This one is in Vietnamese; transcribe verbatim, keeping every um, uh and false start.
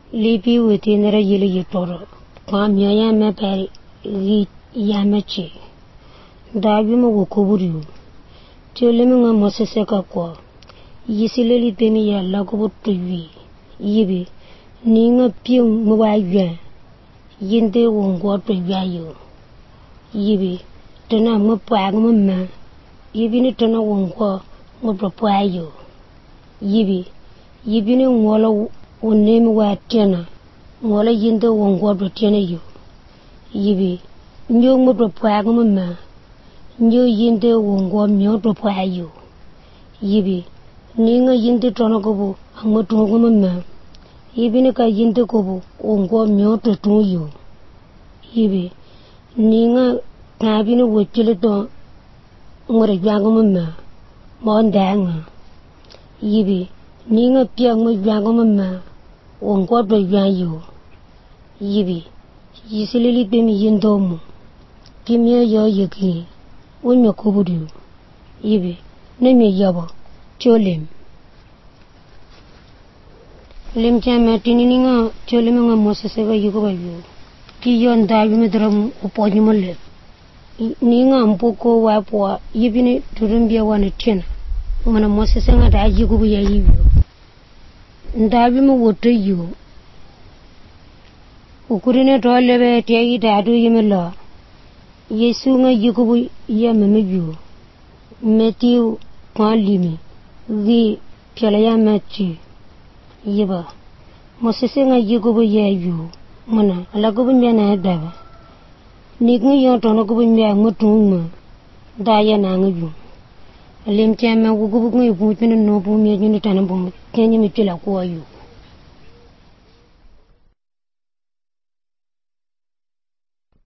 lipi within the yellow yitoro, come yama peri, yamachi. Davima wokoburu. Choleming a Moseseka qua. Yisilili pemia lagobo to ye. Yibi, Ninga pium mobile. Yinde won't go to yayo. Yibi, Tana mopagma. Yibi ni Tana won't go, mopropayo. Yibi, Yibi ni walla will name wa tena. Walla yinde won't go to tena you. Yibi, New mopropagma. New yinde won't go myopropayo. Yibi, Ninga yinde tonagobo, and what to woman. Even a yinde gobo, won't go myoto to you. Yibi, Ninga cabin with Chileton, what a young woman, Mondanga. Yibi, Ninga piang with young woman, won't go to you. Yibi, Yisilili bim yindomo. Give me your yuki, when you could. Yibi, name me yabo, cholim. Lim chama tinininga cholimanga Mosesega yugo. Kiyon divimedrum upon Ninga mpoko wapwa, yibini turumbia one tin. When a Mosesanga da yugo ya you. Davima would to you. Ukurinet all leve tea dadu yimela. Yesunga yugo yamamu. Matthew Palimi. The Pialaya Matthew. Yiba. Mosesanga yugo ya you. Mana, alagobin na dava. Nigni yon tonogobin ya mutuma. Daya nangu. Lim chama wugubu put in no boom, you tanabum. Can you me feel like you?